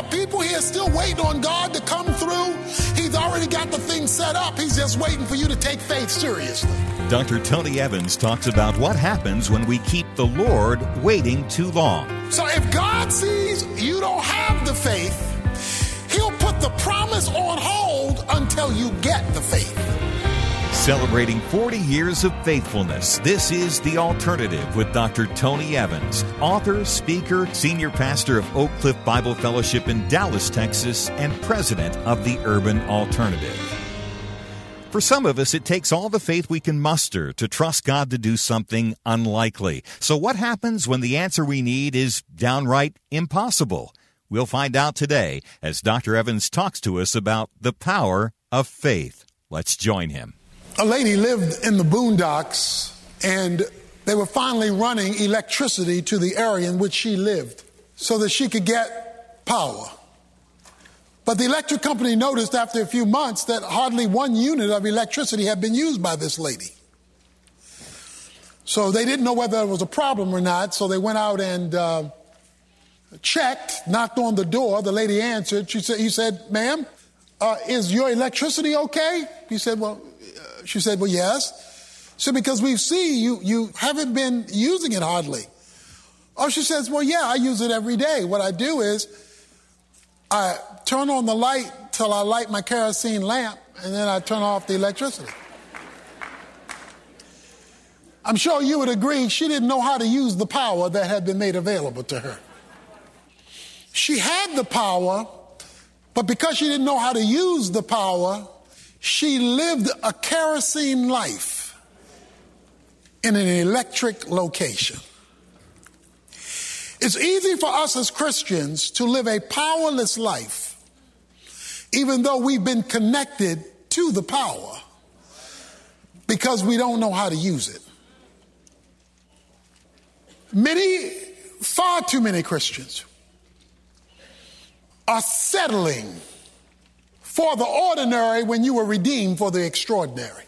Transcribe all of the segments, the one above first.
people here still waiting on God to come through. He's already got the thing set up. He's just waiting for you to take faith seriously. Dr. Tony Evans talks about what happens when we keep the Lord waiting too long. So if God sees you don't have the faith, He'll put the promise on hold until you get the faith. Celebrating 40 years of faithfulness, this is The Alternative with Dr. Tony Evans, author, speaker, senior pastor of Oak Cliff Bible Fellowship in Dallas, Texas, and president of the Urban Alternative. For some of us, it takes all the faith we can muster to trust God to do something unlikely. So what happens when the answer we need is downright impossible? We'll find out today as Dr. Evans talks to us about the power of faith. Let's join him. A lady lived in the boondocks, and they were finally running electricity to the area in which she lived so that she could get power. But the electric company noticed after a few months that hardly 1 unit of electricity had been used by this lady. So they didn't know whether it was a problem or not, so they went out and checked, knocked on the door. The lady answered. He said, "Ma'am, is your electricity okay?" She said, well, yes. So because we see you haven't been using it hardly. Oh, she says, well, yeah, I use it every day. What I do is I turn on the light till I light my kerosene lamp, and then I turn off the electricity. I'm sure you would agree she didn't know how to use the power that had been made available to her. She had the power, but because she didn't know how to use the power, she lived a kerosene life in an electric location. It's easy for us as Christians to live a powerless life, even though we've been connected to the power, because we don't know how to use it. Far too many Christians are settling for the ordinary when you were redeemed for the extraordinary.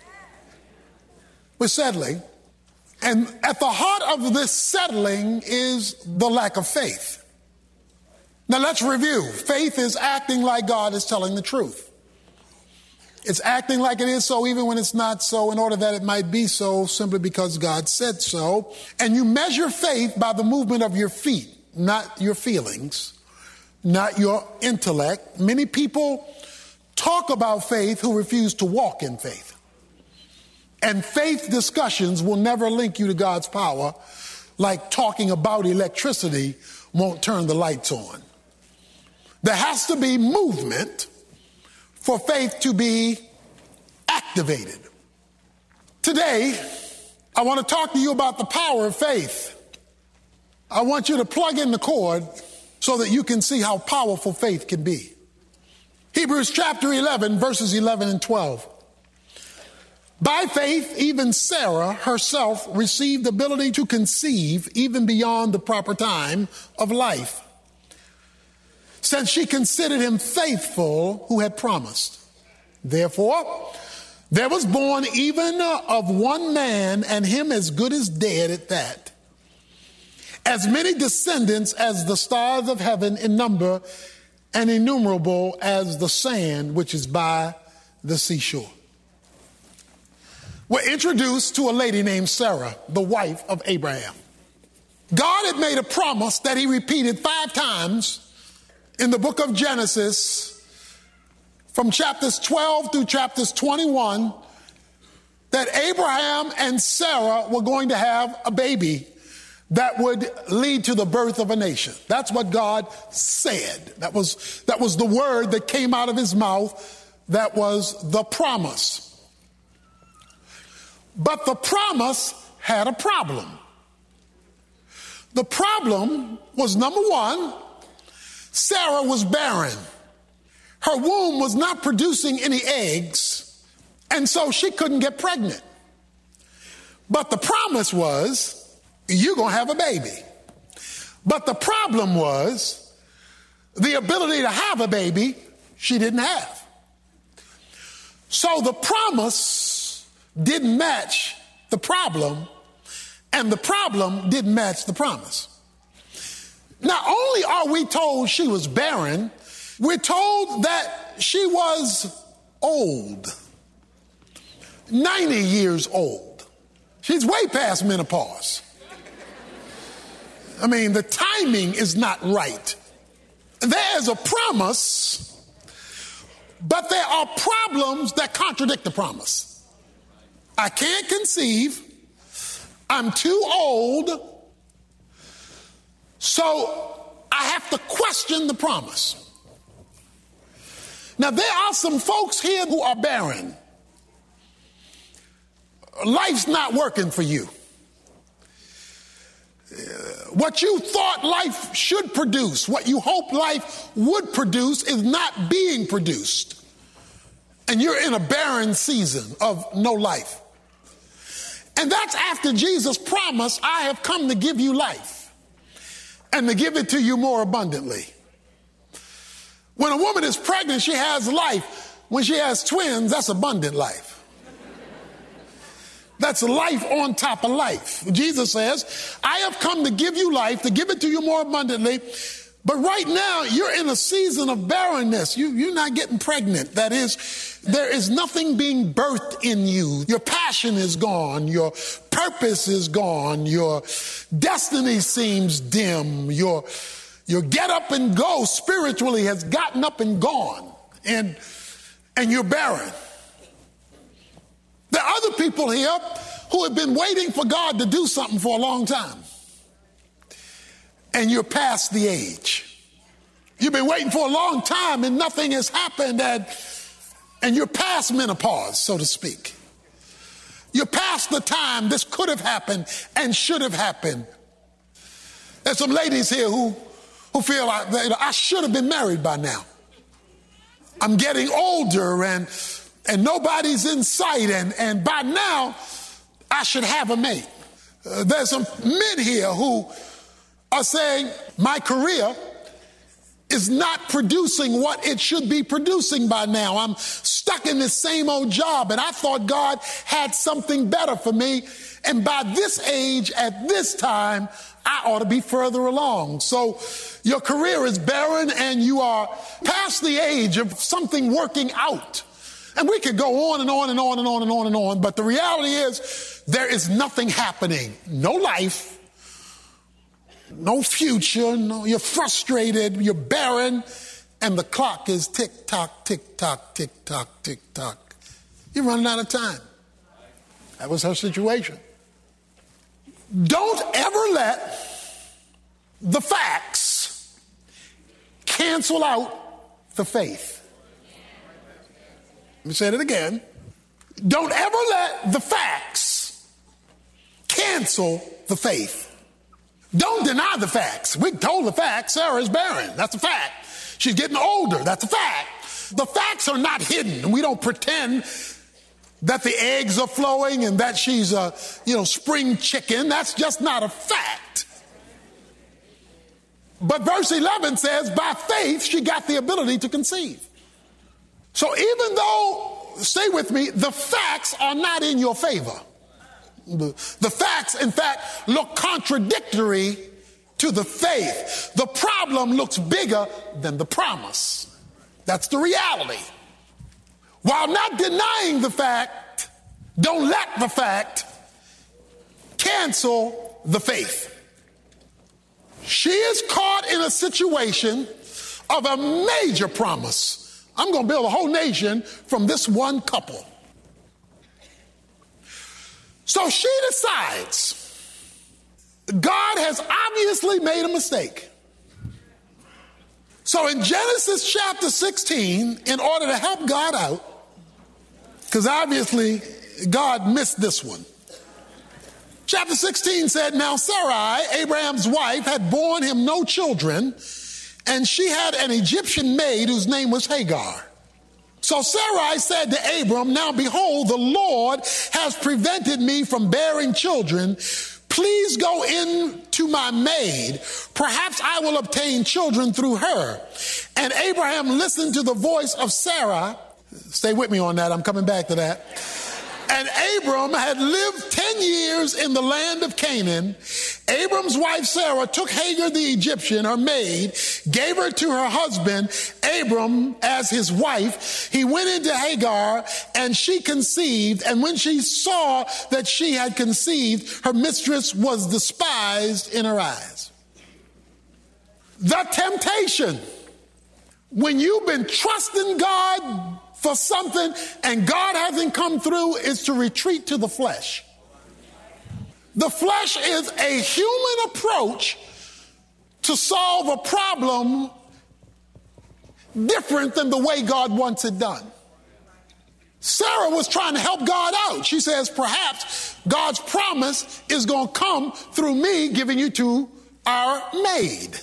We're settling. And at the heart of this settling is the lack of faith. Now let's review. Faith is acting like God is telling the truth. It's acting like it is so even when it's not so, in order that it might be so simply because God said so. And you measure faith by the movement of your feet, not your feelings, not your intellect. Many people talk about faith who refuse to walk in faith. And faith discussions will never link you to God's power, like talking about electricity won't turn the lights on. There has to be movement for faith to be activated. Today, I want to talk to you about the power of faith. I want you to plug in the cord so that you can see how powerful faith can be. Hebrews chapter 11, verses 11 and 12. By faith, even Sarah herself received the ability to conceive even beyond the proper time of life, since she considered him faithful who had promised. Therefore, there was born even of one man, and him as good as dead at that, as many descendants as the stars of heaven in number, and innumerable as the sand which is by the seashore. We're introduced to a lady named Sarah, the wife of Abraham. God had made a promise that he repeated 5 times in the book of Genesis, from chapters 12 through chapters 21, that Abraham and Sarah were going to have a baby that would lead to the birth of a nation. That's what God said. That was the word that came out of his mouth. That was the promise. But the promise had a problem. The problem was, number one, Sarah was barren. Her womb was not producing any eggs, and so she couldn't get pregnant. But the promise was, you're going to have a baby. But the problem was, the ability to have a baby, she didn't have. So the promise didn't match the problem, and the problem didn't match the promise. Not only are we told she was barren, we're told that she was old, 90 years old. She's way past menopause. I mean, the timing is not right. There's a promise, but there are problems that contradict the promise. I can't conceive. I'm too old. So I have to question the promise. Now, there are some folks here who are barren. Life's not working for you. What you thought life should produce, what you hoped life would produce, is not being produced. And you're in a barren season of no life. And that's after Jesus promised, I have come to give you life and to give it to you more abundantly. When a woman is pregnant, she has life. When she has twins, that's abundant life. That's life on top of life. Jesus says, I have come to give you life, to give it to you more abundantly. But right now, you're in a season of barrenness. You're not getting pregnant. That is, there is nothing being birthed in you. Your passion is gone. Your purpose is gone. Your destiny seems dim. Your get up and go spiritually has gotten up and gone. And you're barren. There are other people here who have been waiting for God to do something for a long time. And you're past the age. You've been waiting for a long time and nothing has happened, and you're past menopause, so to speak. You're past the time this could have happened and should have happened. There's some ladies here who feel like I should have been married by now. I'm getting older and nobody's in sight, and by now I should have a mate. There's some men here who are saying my career is not producing what it should be producing by now. I'm stuck in this same old job, and I thought God had something better for me, and by this age, at this time, I ought to be further along. So your career is barren and you are past the age of something working out. And we could go on and on and on and on and on and on, but the reality is there is nothing happening. No life, no future, you're frustrated, you're barren, and the clock is tick-tock, tick-tock, tick-tock, tick-tock. You're running out of time. That was her situation. Don't ever let the facts cancel out the faith. Let me say it again. Don't ever let the facts cancel the faith. Don't deny the facts. We told the facts. Sarah is barren. That's a fact. She's getting older. That's a fact. The facts are not hidden. We don't pretend that the eggs are flowing and that she's a, spring chicken. That's just not a fact. But verse 11 says, by faith, she got the ability to conceive. So even though, stay with me, the facts are not in your favor. The facts, in fact, look contradictory to the faith. The problem looks bigger than the promise. That's the reality. While not denying the fact, don't let the fact cancel the faith. She is caught in a situation of a major promise. I'm going to build a whole nation from this one couple. So she decides God has obviously made a mistake. So in Genesis chapter 16, in order to help God out, because obviously God missed this one. Chapter 16 said, now Sarai, Abraham's wife, had borne him no children, and she had an Egyptian maid whose name was Hagar. So Sarai said to Abram, now behold, the Lord has prevented me from bearing children. Please go in to my maid. Perhaps I will obtain children through her. And Abraham listened to the voice of Sarah. Stay with me on that. I'm coming back to that. And Abram had lived 10 years in the land of Canaan, Abram's wife Sarah took Hagar the Egyptian, her maid, gave her to her husband Abram as his wife. He went into Hagar and she conceived. And when she saw that she had conceived, her mistress was despised in her eyes. The temptation when you've been trusting God for something and God hasn't come through is to retreat to the flesh. The flesh is a human approach to solve a problem different than the way God wants it done. Sarah was trying to help God out. She says, perhaps God's promise is going to come through me giving you to our maid.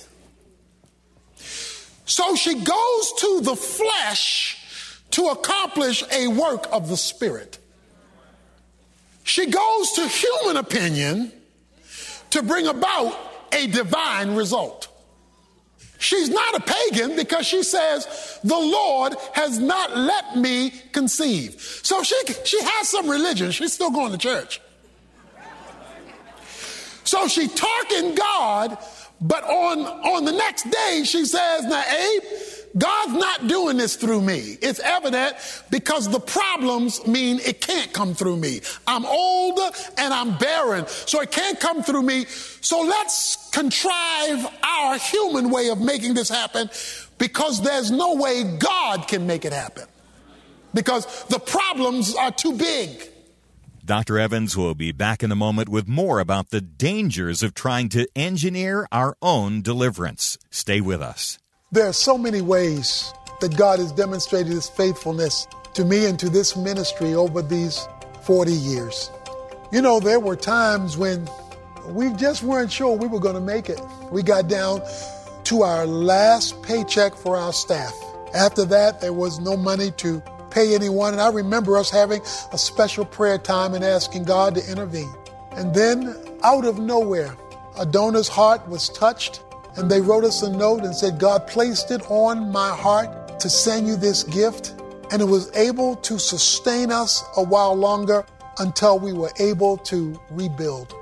So she goes to the flesh to accomplish a work of the Spirit. She goes to human opinion to bring about a divine result. She's not a pagan because she says, the Lord has not let me conceive. So she has some religion. She's still going to church. So she talking God, but on the next day she says, now Abe, God's not doing this through me. It's evident because the problems mean it can't come through me. I'm old and I'm barren, so it can't come through me. So let's contrive our human way of making this happen because there's no way God can make it happen because the problems are too big. Dr. Evans will be back in a moment with more about the dangers of trying to engineer our own deliverance. Stay with us. There are so many ways that God has demonstrated his faithfulness to me and to this ministry over these 40 years. You know, there were times when we just weren't sure we were going to make it. We got down to our last paycheck for our staff. After that, there was no money to pay anyone. And I remember us having a special prayer time and asking God to intervene. And then out of nowhere, a donor's heart was touched. And they wrote us a note and said, God placed it on my heart to send you this gift. And it was able to sustain us a while longer until we were able to rebuild.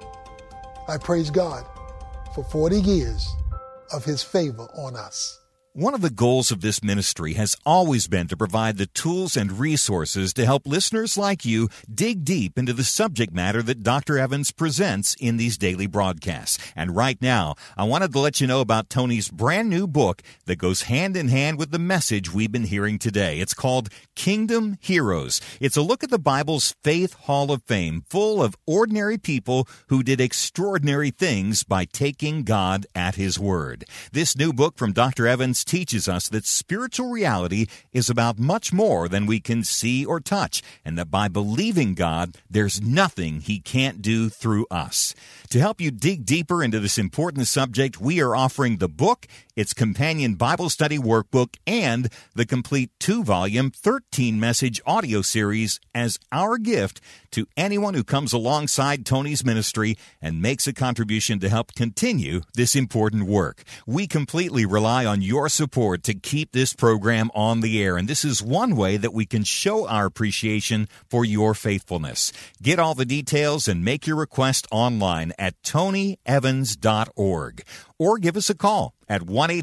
I praise God for 40 years of his favor on us. One of the goals of this ministry has always been to provide the tools and resources to help listeners like you dig deep into the subject matter that Dr. Evans presents in these daily broadcasts. And right now, I wanted to let you know about Tony's brand new book that goes hand in hand with the message we've been hearing today. It's called Kingdom Heroes. It's a look at the Bible's Faith Hall of Fame, full of ordinary people who did extraordinary things by taking God at his word. This new book from Dr. Evans teaches us that spiritual reality is about much more than we can see or touch, and that by believing God, there's nothing he can't do through us. To help you dig deeper into this important subject, we are offering the book, its companion Bible study workbook, and the complete 2-volume, 13-message audio series as our gift to anyone who comes alongside Tony's ministry and makes a contribution to help continue this important work. We completely rely on your support to keep this program on the air, and this is one way that we can show our appreciation for your faithfulness. Get all the details and make your request online at tonyevans.org, or give us a call at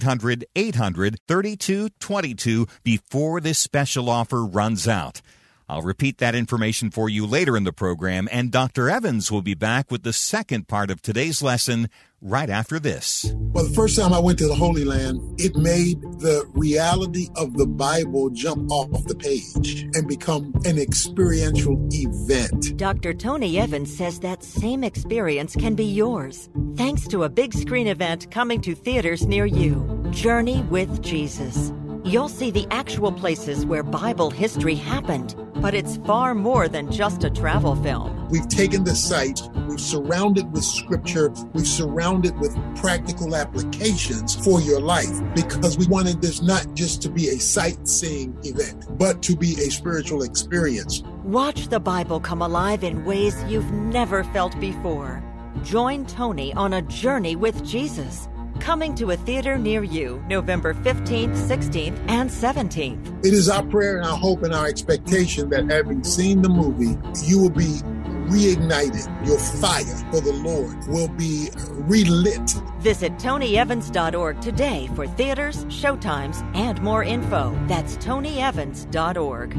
1-800-800-3222 before this special offer runs out. I'll repeat that information for you later in the program, and Dr. Evans will be back with the second part of today's lesson right after this. Well, the first time I went to the Holy Land, it made the reality of the Bible jump off the page and become an experiential event. Dr. Tony Evans says that same experience can be yours, thanks to a big screen event coming to theaters near you, Journey with Jesus. You'll see the actual places where Bible history happened, but it's far more than just a travel film. We've taken the site, we've surrounded with scripture, we've surrounded with practical applications for your life, because we wanted this not just to be a sightseeing event, but to be a spiritual experience. Watch the Bible come alive in ways you've never felt before. Join Tony on a journey with Jesus. Coming to a theater near you, November 15th, 16th, and 17th. It is our prayer and our hope and our expectation that having seen the movie, you will be reignited. Your fire for the Lord will be relit. Visit TonyEvans.org today for theaters, showtimes, and more info. That's TonyEvans.org.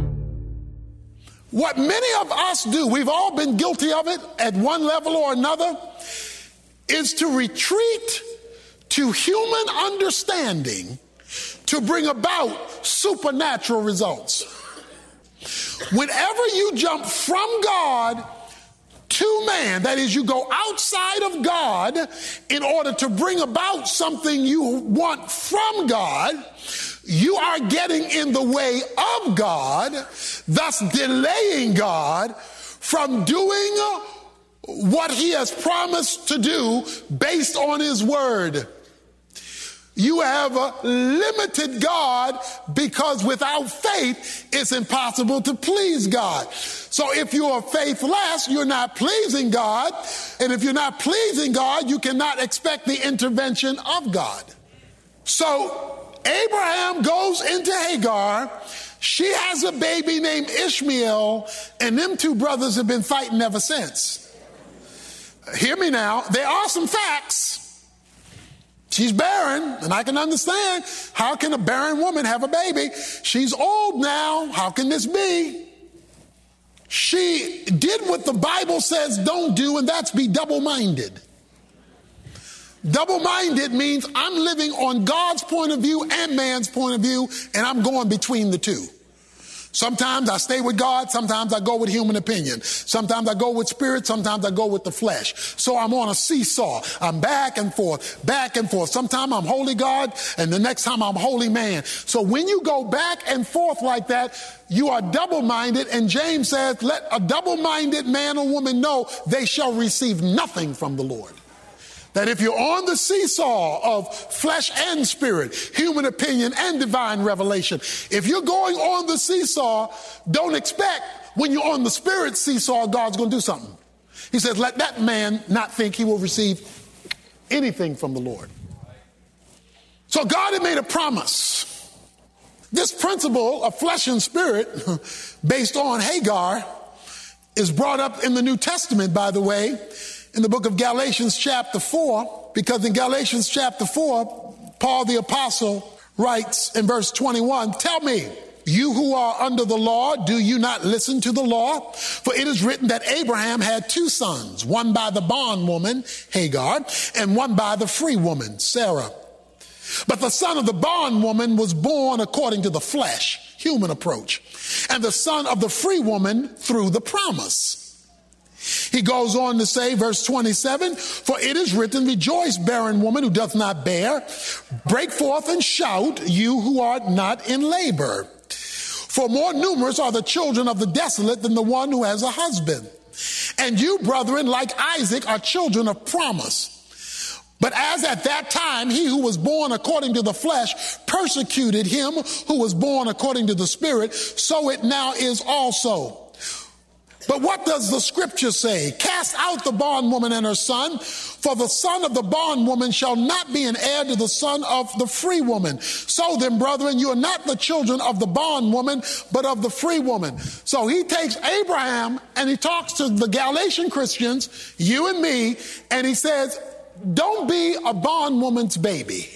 What many of us do, we've all been guilty of it at one level or another, is to retreat to human understanding to bring about supernatural results. Whenever you jump from God to man, that is, you go outside of God in order to bring about something you want from God, you are getting in the way of God, thus delaying God from doing what he has promised to do based on his word. You have limited God because without faith, it's impossible to please God. So if you are faithless, you're not pleasing God. And if you're not pleasing God, you cannot expect the intervention of God. So Abraham goes into Hagar. She has a baby named Ishmael, and them two brothers have been fighting ever since. Hear me now. There are some facts. She's barren, and I can understand. How can a barren woman have a baby? She's old now. How can this be? She did what the Bible says don't do, and that's be double-minded. Double-minded means I'm living on God's point of view and man's point of view, and I'm going between the two. Sometimes I stay with God, sometimes I go with human opinion. Sometimes I go with spirit, sometimes I go with the flesh. So I'm on a seesaw. I'm back and forth, back and forth. Sometimes I'm holy God, and the next time I'm holy man. So when you go back and forth like that, you are double-minded, and James says, let a double-minded man or woman know they shall receive nothing from the Lord. That if you're on the seesaw of flesh and spirit, human opinion and divine revelation, if you're going on the seesaw, don't expect when you're on the spirit seesaw, God's going to do something. He says, let that man not think he will receive anything from the Lord. So God had made a promise. This principle of flesh and spirit based on Hagar is brought up in the New Testament, by the way, in the book of Galatians chapter 4, because in Galatians chapter 4, Paul the apostle writes in verse 21, tell me, you who are under the law, do you not listen to the law? For it is written that Abraham had two sons, one by the bondwoman, Hagar, and one by the free woman, Sarah. But the son of the bondwoman was born according to the flesh, human approach, and the son of the free woman through the promise. He goes on to say, verse 27, for it is written, rejoice, barren woman who doth not bear. Break forth and shout, you who are not in labor. For more numerous are the children of the desolate than the one who has a husband. And you, brethren, like Isaac, are children of promise. But as at that time, he who was born according to the flesh persecuted him who was born according to the Spirit, so it now is also. But what does the scripture say? Cast out the bondwoman and her son, for the son of the bondwoman shall not be an heir to the son of the free woman. So then, brethren, you are not the children of the bondwoman, but of the free woman. So he takes Abraham and he talks to the Galatian Christians, you and me, and he says, don't be a bondwoman's baby.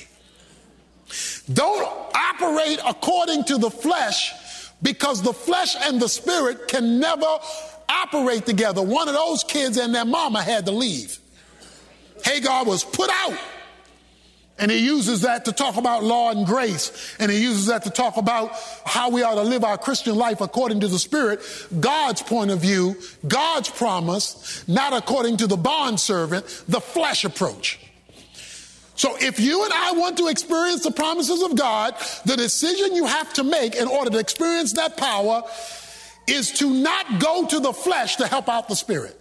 Don't operate according to the flesh, because the flesh and the spirit can never operate together. One of those kids and their mama had to leave. Hagar was put out. And he uses that to talk about law and grace. And he uses that to talk about how we ought to live our Christian life according to the Spirit, God's point of view, God's promise, not according to the bondservant, the flesh approach. So if you and I want to experience the promises of God, the decision you have to make in order to experience that power is to not go to the flesh to help out the spirit.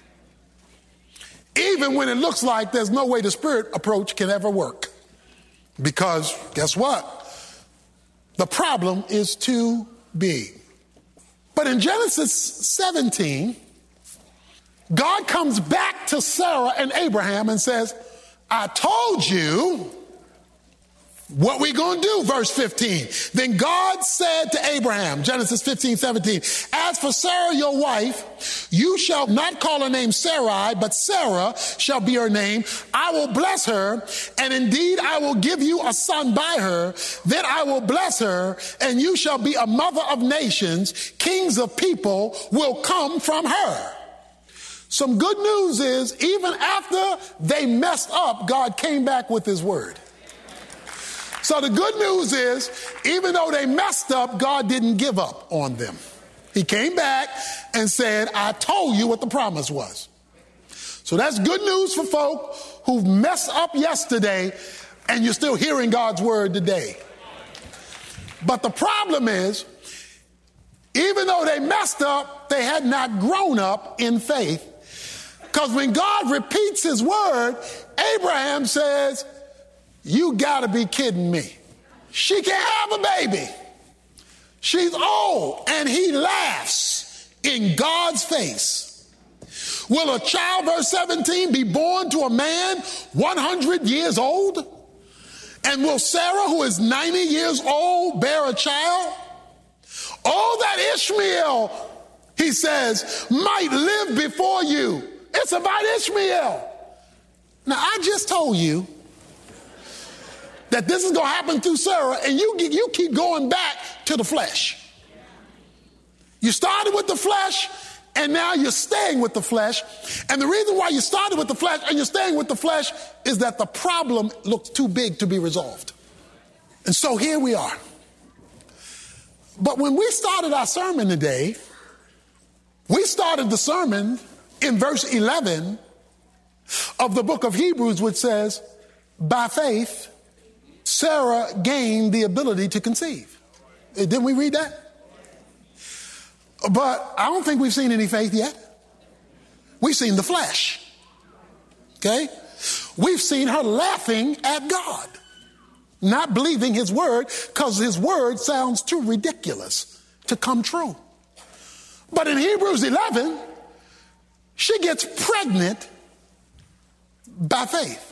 Even when it looks like there's no way the spirit approach can ever work. Because guess what? The problem is too big. But in Genesis 17, God comes back to Sarah and Abraham and says, I told you What we going to do? Verse 15. Then God said to Abraham, Genesis 15:17, as for Sarah, your wife, you shall not call her name Sarai, but Sarah shall be her name. I will bless her, and indeed I will give you a son by her. Then I will bless her, and you shall be a mother of nations. Kings of people will come from her. Some good news is, even after they messed up, God came back with his word. So the good news is, even though they messed up, God didn't give up on them. He came back and said, I told you what the promise was. So that's good news for folk who've messed up yesterday and you're still hearing God's word today. But the problem is, even though they messed up, they had not grown up in faith. Because when God repeats his word, Abraham says, you gotta be kidding me. She can't have a baby. She's old. And he laughs in God's face. Will a child, verse 17, be born to a man 100 years old? And will Sarah, who is 90 years old, bear a child? Oh, that Ishmael, he says, might live before you. It's about Ishmael. Now, I just told you that this is going to happen through Sarah, and you keep going back to the flesh. You started with the flesh, and now you're staying with the flesh. And the reason why you started with the flesh and you're staying with the flesh is that the problem looks too big to be resolved. And so here we are. But when we started our sermon today, we started the sermon in verse 11 of the book of Hebrews, which says, by faith, Sarah gained the ability to conceive. Didn't we read that? But I don't think we've seen any faith yet. We've seen the flesh. Okay? We've seen her laughing at God, not believing his word because his word sounds too ridiculous to come true. But in Hebrews 11, she gets pregnant by faith.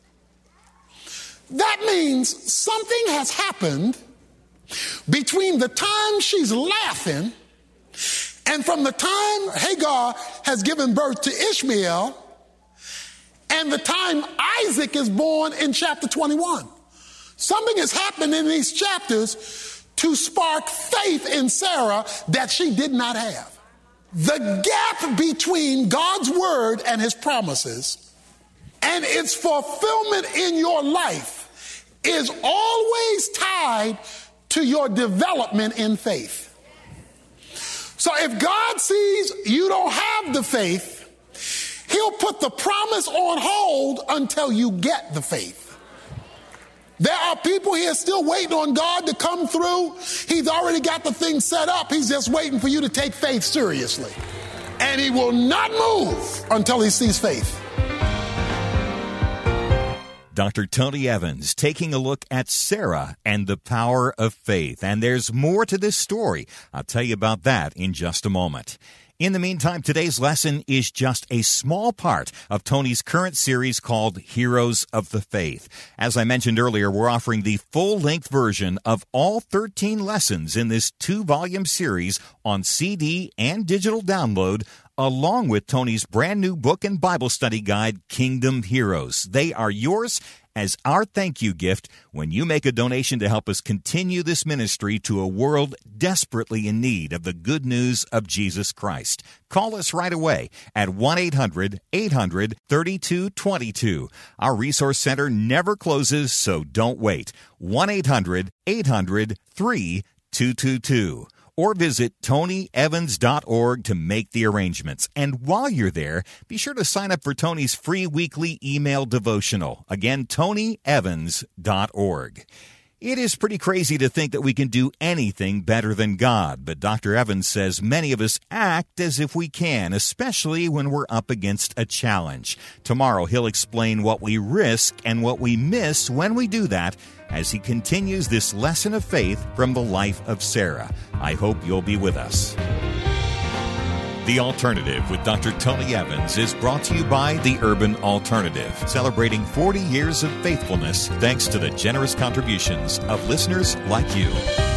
That means something has happened between the time she's laughing and from the time Hagar has given birth to Ishmael and the time Isaac is born in chapter 21. Something has happened in these chapters to spark faith in Sarah that she did not have. The gap between God's word and his promises and its fulfillment in your life is always tied to your development in faith. So if God sees you don't have the faith, he'll put the promise on hold until you get the faith. There are people here still waiting on God to come through. He's already got the thing set up. He's just waiting for you to take faith seriously. And he will not move until he sees faith. Dr. Tony Evans taking a look at Sarah and the power of faith. And there's more to this story. I'll tell you about that in just a moment. In the meantime, today's lesson is just a small part of Tony's current series called Heroes of the Faith. As I mentioned earlier, we're offering the full-length version of all 13 lessons in this 2-volume series on CD and digital download, along with Tony's brand new book and Bible study guide, Kingdom Heroes. They are yours as our thank you gift when you make a donation to help us continue this ministry to a world desperately in need of the good news of Jesus Christ. Call us right away at 1-800-800-3222. Our resource center never closes, so don't wait. 1-800-800-3222. Or visit TonyEvans.org to make the arrangements. And while you're there, be sure to sign up for Tony's free weekly email devotional. Again, TonyEvans.org. It is pretty crazy to think that we can do anything better than God, but Dr. Evans says many of us act as if we can, especially when we're up against a challenge. Tomorrow, he'll explain what we risk and what we miss when we do that, as he continues this lesson of faith from the life of Sarah. I hope you'll be with us. The Alternative with Dr. Tony Evans is brought to you by The Urban Alternative, celebrating 40 years of faithfulness thanks to the generous contributions of listeners like you.